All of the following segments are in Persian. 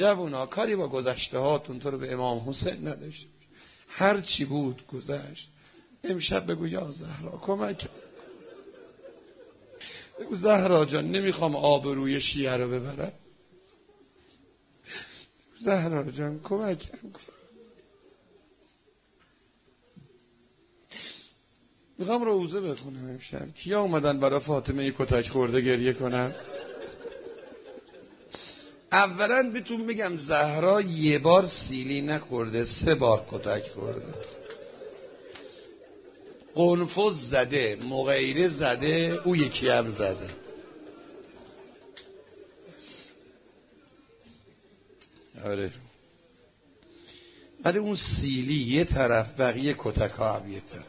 جوونا کاری با گذشته هاتون تو رو به امام حسین نداشته باش. هر چی بود گذشت. امشب بگو یا زهرا کمک، بگو زهرا جان نمیخوام آبروی شیعه رو ببرم، زهرا جان کمکم کن، میخوام روزه بخونم امشب. کیا اومدن برای فاطمه کتک خورده گریه کنن؟ اولا بهتون بگم زهرا یه بار سیلی نخورده، 3 بار کتک خورده. قنفذ زده، مغیره زده، او یکی هم زده. آره ولی اون سیلی یه طرف، بقیه کتک ها هم یه طرف.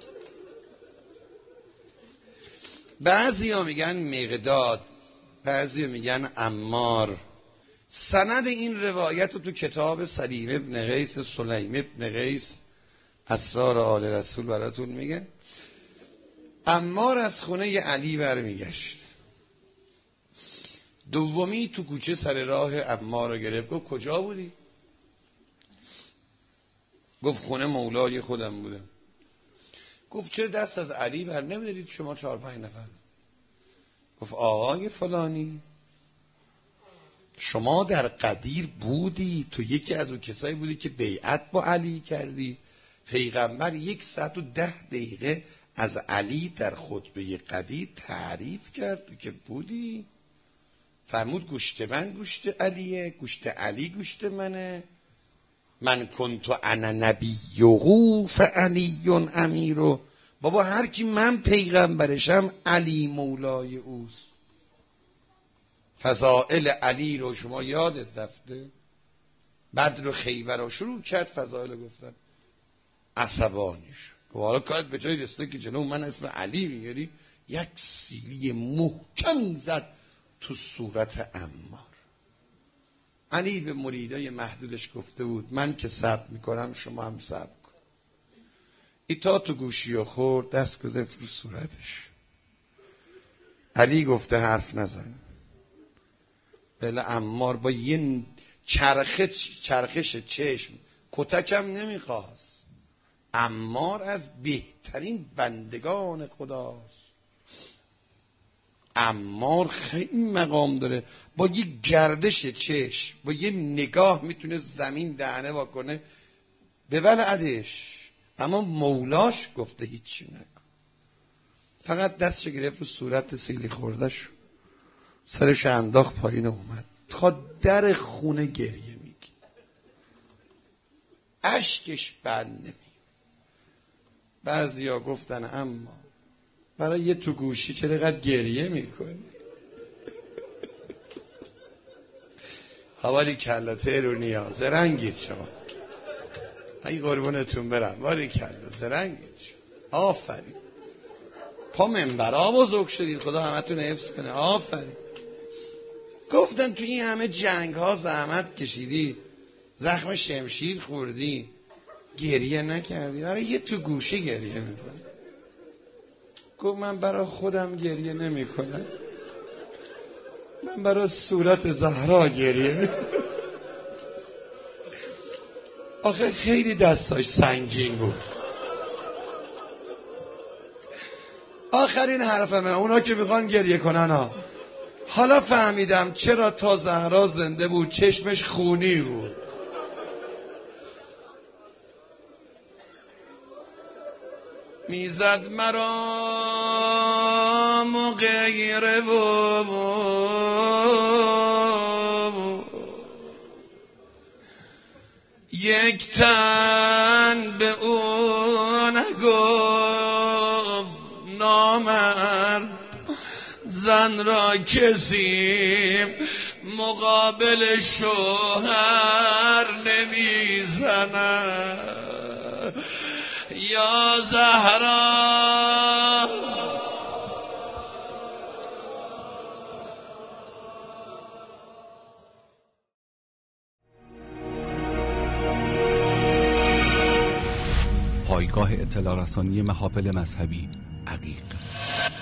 بعضی ها میگن مقداد، بعضی ها میگن عمار. سند این روایت رو تو کتاب سلیم ابن قیس سلیم ابن قیس اسرار آل رسول براتون میگه. عمار از خونه علی برمیگشت، دومی تو کوچه سر راه عمار رو گرفت. گفت کجا بودی؟ گفت خونه مولای خودم بودم. گفت چرا دست از علی بر نمیدارید شما 4-5 نفر؟ گفت آقای فلانی شما در قدیر بودی، تو یکی از اون کسایی بودی که بیعت با علی کردی. پیغمبر 1 ساعت و 10 دقیقه از علی در خطبه قدیر تعریف کرد که بودی. فرمود گوشت من گوشت علیه، گوشت علی گوشت منه. من کنت انا نبیه فعلی امیرو. بابا هر کی من پیغمبرشم علی مولای اوست. فضائل علی رو شما یادت رفته؟ بدر و خیبر رو شروع کرد فضائل گفتن، عصبانی شد. حالا کارت به جای رسته که جلو من اسم علی میگیری. یک سیلی محکم زد تو صورت عمار. علی به مریدای محدودش گفته بود من که صبر میکنم شما هم صبر کن. ایتا تو گوشی و خورد، دست گذاشت رو صورتش. علی گفته حرف نزن. بله عمار با یه چرخش چشم، کتکم نمیخواست. عمار از بهترین بندگان خداست. عمار خیلی مقام داره، با یه گردش چشم، با یه نگاه میتونه زمین دهنه واکنه ببلعدش. اما مولاش گفته هیچی نکن. فقط دستش گرفت رو صورت سیلی خوردش، سرش انداخت پایین اومد تا در خونه گریه میگی، اشکش بند نمی. بعضیا گفتن اما برای یه تو گوشی چرا اینقدر گریه میکنی؟ حوالی کلته رو نیاز زرنگید شما. این قربونتون برم. باری کلا زرنگید شما. آفرین. پا منبرها بزرگ شدید، خدا همتون حفظ کنه. آفرین. گفتن تو این همه جنگ ها زحمت کشیدی، زخم شمشیر خوردی، گریه نکردی. برای یه تو گوشه گریه میکنی. گفت من برای خودم گریه نمی کنم، من برای صورت زهرا گریه میکنم. آخه خیلی دستاش سنگین بود. آخرین حرفمه، اونا که میخوان گریه کنن ها. حالا فهمیدم چرا تا زهرا زنده بود چشمش خونی بود. میزد مرا مغیره و یک تن به اون گفت نامرد زن را کسی مقابل شوهر نمیزند. یا زهرا پایگاه اطلاع رسانی محافل مذهبی عقیق.